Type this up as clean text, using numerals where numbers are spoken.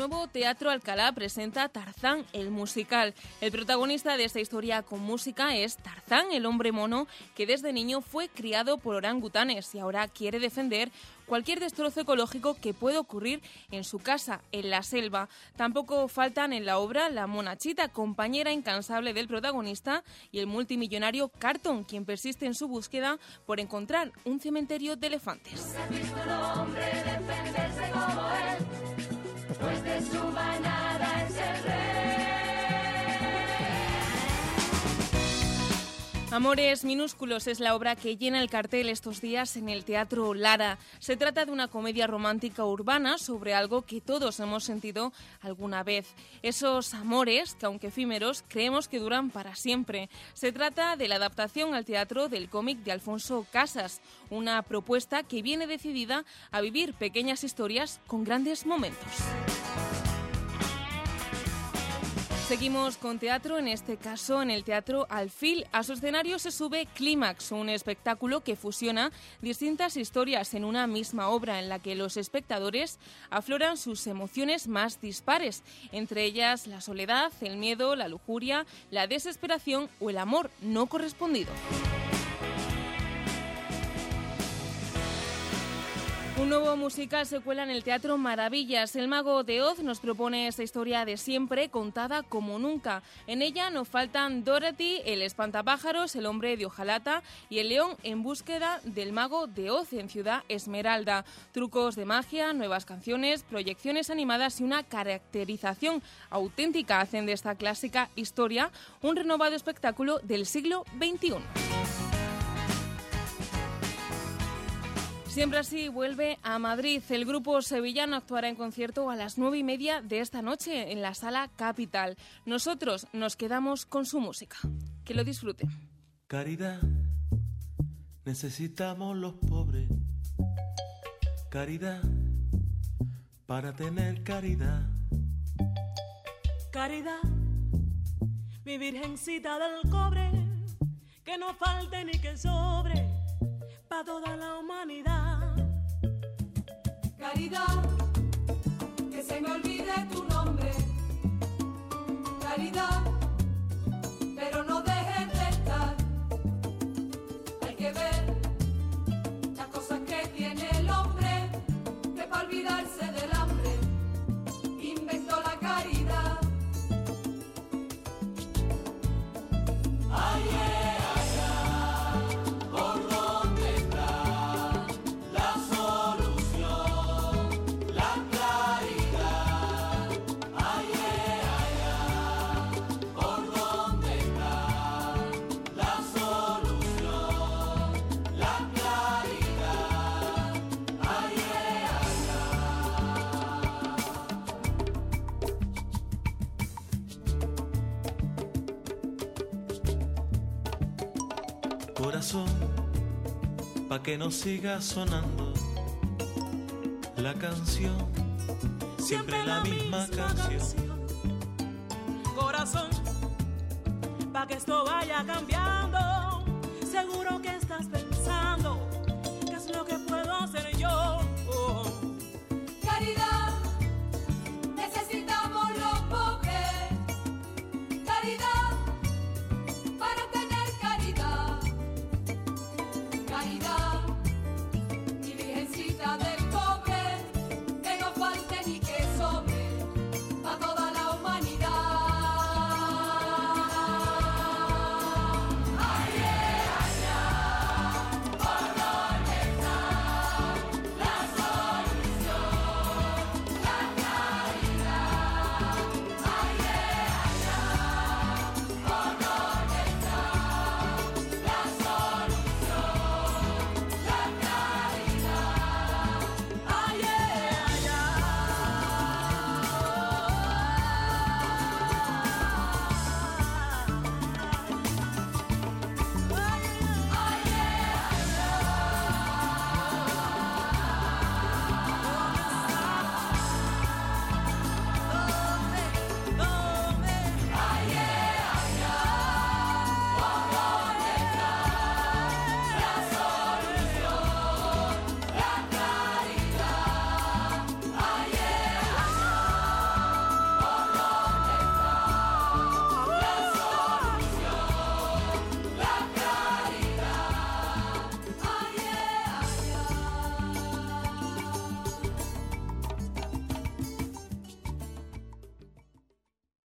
nuevo Teatro Alcalá presenta Tarzán, el musical. El protagonista de esta historia con música es Tarzán, el hombre mono, que desde niño fue criado por orangutanes y ahora quiere defender cualquier destrozo ecológico que pueda ocurrir en su casa, en la selva. Tampoco faltan en la obra la monachita, compañera incansable del protagonista, y el multimillonario Carton, quien persiste en su búsqueda por encontrar un cementerio de elefantes. Pues de su manada es el rey. Amores minúsculos es la obra que llena el cartel estos días en el Teatro Lara. Se trata de una comedia romántica urbana sobre algo que todos hemos sentido alguna vez. Esos amores que, aunque efímeros, creemos que duran para siempre. Se trata de la adaptación al teatro del cómic de Alfonso Casas, una propuesta que viene decidida a vivir pequeñas historias con grandes momentos. Seguimos con teatro, en este caso en el Teatro Alfil. A su escenario se sube Clímax, un espectáculo que fusiona distintas historias en una misma obra en la que los espectadores afloran sus emociones más dispares, entre ellas la soledad, el miedo, la lujuria, la desesperación o el amor no correspondido. Un nuevo musical se cuela en el Teatro Maravillas. El Mago de Oz nos propone esta historia de siempre, contada como nunca. En ella no faltan Dorothy, el espantapájaros, el hombre de hojalata y el león en búsqueda del Mago de Oz en Ciudad Esmeralda. Trucos de magia, nuevas canciones, proyecciones animadas y una caracterización auténtica hacen de esta clásica historia un renovado espectáculo del siglo XXI. Siempre así vuelve a Madrid. El grupo sevillano actuará en concierto a las 9:30 de esta noche en la Sala Capital. Nosotros nos quedamos con su música. Que lo disfruten. Caridad, necesitamos los pobres. Caridad, para tener caridad. Caridad, mi virgencita del cobre, que no falte ni que sobre para toda la humanidad. Caridad, que se me olvide tu nombre. Caridad, pero no dejes de estar. Hay que ver las cosas que tiene el hombre, que para olvidarse del hambre inventó la caridad. Ay, Corazón, pa' que no siga sonando la canción, siempre la misma canción. Corazón, pa' que esto vaya cambiando.